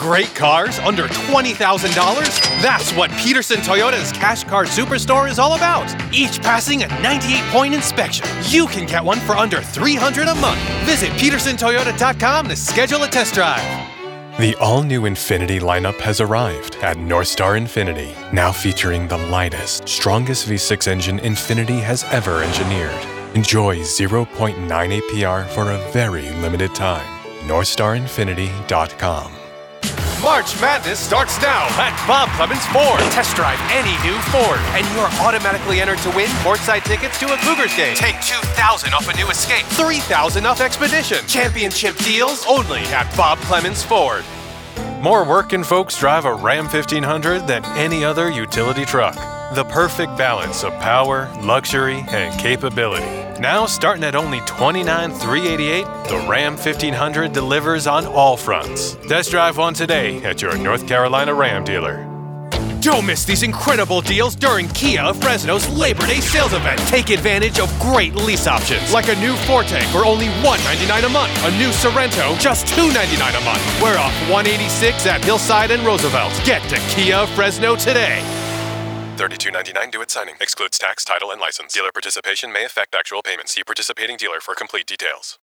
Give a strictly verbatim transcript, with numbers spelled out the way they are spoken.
great cars under twenty thousand dollars? That's what Peterson Toyota's Cash Car Superstore is all about. Each passing a ninety-eight point inspection. You can get one for under three hundred dollars a month. Visit Peterson Toyota dot com to schedule a test drive. The all-new Infiniti lineup has arrived at Northstar Infiniti, now featuring the lightest, strongest V six engine Infiniti has ever engineered. Enjoy zero point nine A P R for a very limited time. Northstar Infiniti dot com. March Madness starts now at Bob Clemens Ford. Test drive any new Ford, and you're automatically entered to win courtside tickets to a Cougars game. Take two thousand dollars off a new Escape, three thousand dollars off Expedition. Championship deals only at Bob Clemens Ford. More working folks drive a Ram fifteen hundred than any other utility truck. The perfect balance of power, luxury, and capability. Now starting at only twenty-nine thousand three hundred eighty-eight dollars, the Ram fifteen hundred delivers on all fronts. Test drive one today at your North Carolina Ram dealer. Don't miss these incredible deals during Kia of Fresno's Labor Day sales event. Take advantage of great lease options, like a new Forte for only one hundred ninety-nine dollars a month, a new Sorrento just two hundred ninety-nine dollars a month. We're off one eighty-six at Hillside and Roosevelt. Get to Kia of Fresno today. thirty-two ninety-nine due at signing. Excludes tax, title, and license. Dealer participation may affect actual payments. See participating dealer for complete details.